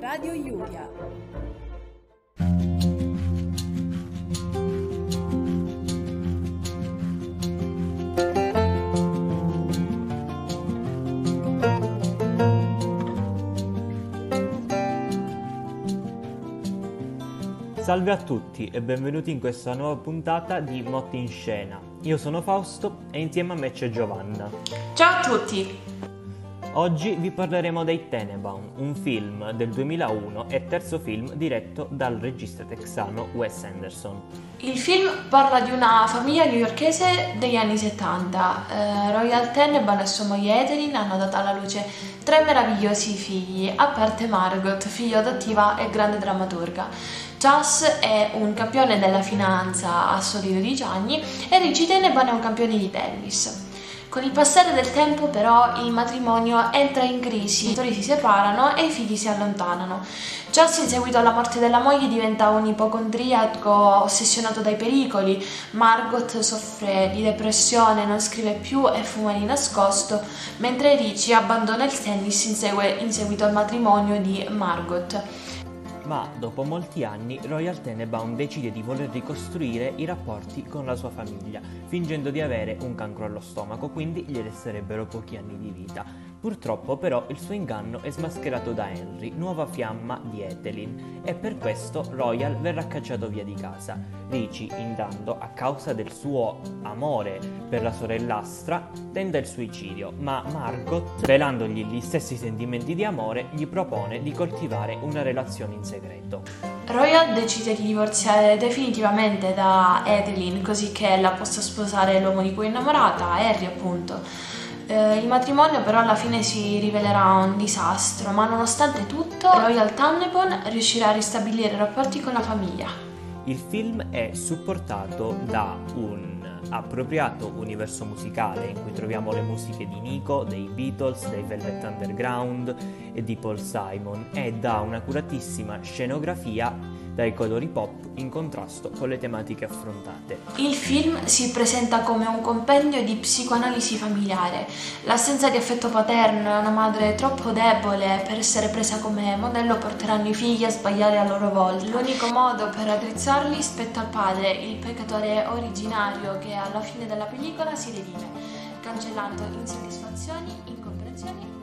Radio Iulia. Salve a tutti e benvenuti in questa nuova puntata di Motti in Scena. Io sono Fausto e insieme a me c'è Giovanna. Ciao a tutti! Oggi vi parleremo dei Tenenbaum, un film del 2001 e terzo film diretto dal regista texano Wes Anderson. Il film parla di una famiglia newyorkese degli anni 70. Royal Tenenbaum e sua moglie Evelyn hanno dato alla luce 3 meravigliosi figli, a parte Margot, figlia adottiva e grande drammaturga. Chas è un campione della finanza a soli 12 anni e Richie Tenenbaum è un campione di tennis. Con il passare del tempo però il matrimonio entra in crisi, i genitori si separano e i figli si allontanano. Chas in seguito alla morte della moglie diventa un ipocondriaco ossessionato dai pericoli, Margot soffre di depressione, non scrive più e fuma di nascosto, mentre Richie abbandona il tennis in seguito al matrimonio di Margot. Ma dopo molti anni Royal Tenenbaum decide di voler ricostruire i rapporti con la sua famiglia, fingendo di avere un cancro allo stomaco, quindi gli resterebbero pochi anni di vita. Purtroppo però il suo inganno è smascherato da Henry, nuova fiamma di Etelyn, e per questo Royal verrà cacciato via di casa. Richie, intanto, a causa del suo amore per la sorellastra, tenta il suicidio, ma Margot, svelandogli gli stessi sentimenti di amore, gli propone di coltivare una relazione in segreto. Royal decide di divorziare definitivamente da Etelyn così che ella possa sposare l'uomo di cui è innamorata, Harry appunto. Il matrimonio però alla fine si rivelerà un disastro, ma nonostante tutto Royal Tenenbaum riuscirà a ristabilire i rapporti con la famiglia. Il film è supportato da un appropriato universo musicale in cui troviamo le musiche di Nico, dei Beatles, dei Velvet Underground e di Paul Simon, e da un'accuratissima scenografia dai colori pop in contrasto con le tematiche affrontate. Il film si presenta come un compendio di psicoanalisi familiare. L'assenza di affetto paterno e una madre troppo debole per essere presa come modello porteranno i figli a sbagliare a loro volta. L'unico modo per raddrizzarli spetta al padre, il peccatore originario che alla fine della pellicola si redime, cancellando insoddisfazioni, incomprensioni